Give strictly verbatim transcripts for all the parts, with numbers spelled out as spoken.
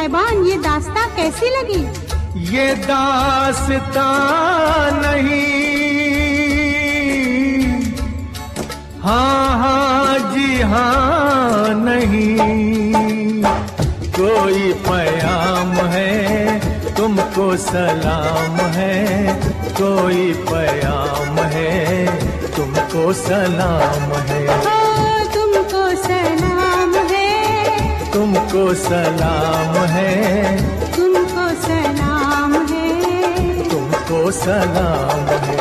साहिबान ये दास्तां कैसी लगी? ये दास्तां नहीं, हाँ हाँ जी हाँ नहीं, कोई पैगाम है तुमको सलाम है, कोई पैगाम है तुमको सलाम है, तुमको सलाम है, तुमको सलाम है, तुमको सलाम है, तुमको सलाम है।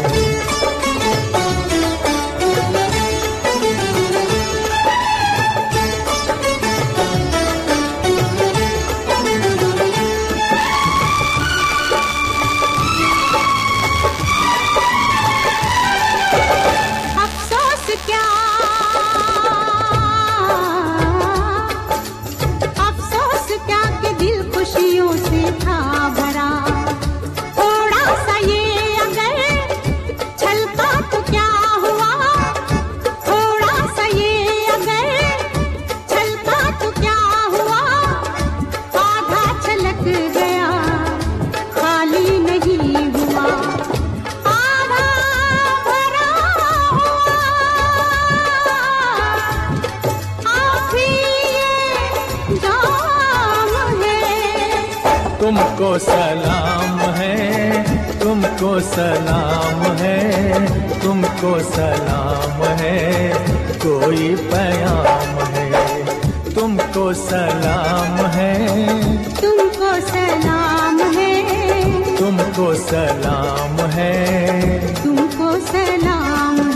तुमको सलाम है, तुमको सलाम है, तुमको सलाम है, कोई पैगाम है, तुमको सलाम है, तुमको सलाम है, तुमको सलाम है, तुमको सलाम है।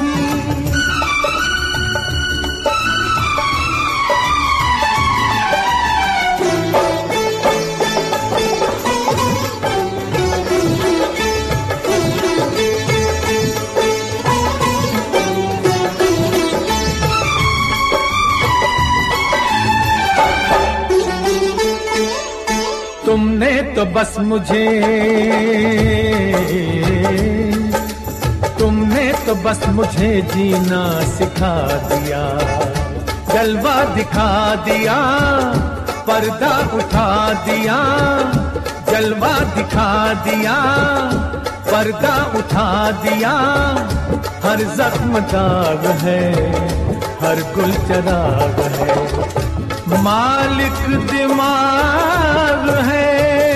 तुमने तो बस मुझे, तुमने तो बस मुझे जीना सिखा दिया, जलवा दिखा दिया, पर्दा उठा दिया, जलवा दिखा दिया, पर्दा उठा दिया, हर जख्म दाग है, हर गुल चराग है, मालिक दिमाग है,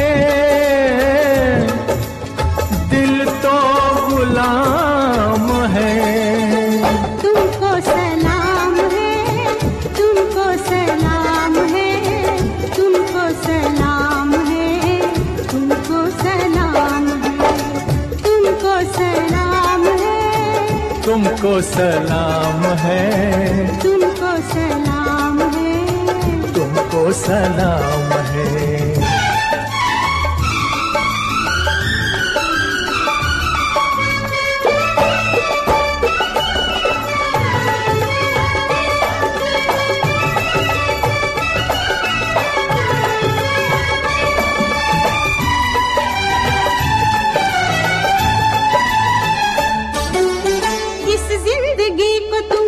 दिल तो गुलाम है। तुमको सलाम है, तुमको सलाम है, तुमको सलाम है, तुमको सलाम है, तुमको सलाम है, तुमको सलाम है, तुमको सलाम है, तुमको सलाम है। इस जिंदगी को तुम,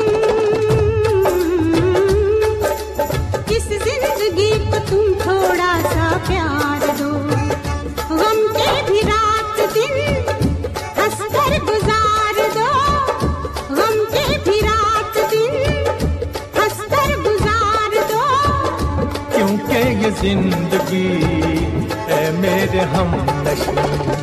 इस जिंदगी को तुम थोड़ा सा प्यार दो, गम के भी रात दिन हंसकर गुजार दो, गम के भी रात दिन हंसकर गुजार दो, क्योंकि ये जिंदगी है मेरे हमनशी,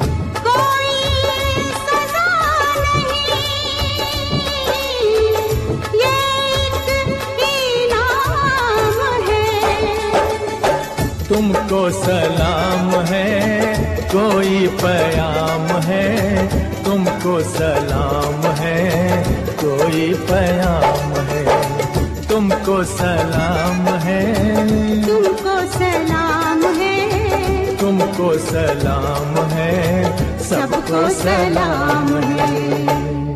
तुमको सलाम है, कोई पैगाम है, तुमको सलाम है, कोई पैगाम है, तुमको सलाम है, तुमको सलाम है, तुमको सलाम है, सबको सलाम है।